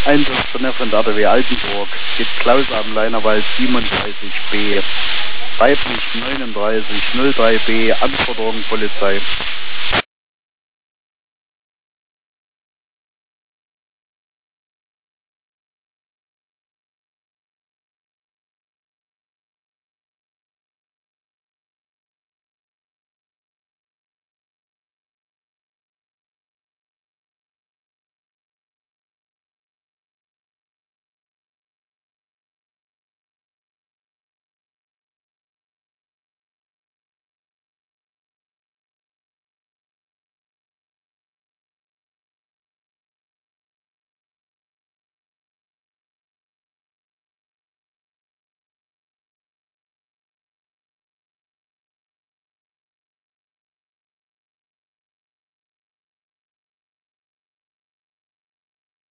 Einsatz von der RDW Altenburg. Geht Klaus am Leinerwald 37b. Weiblich 39 03b. Anforderung Polizei.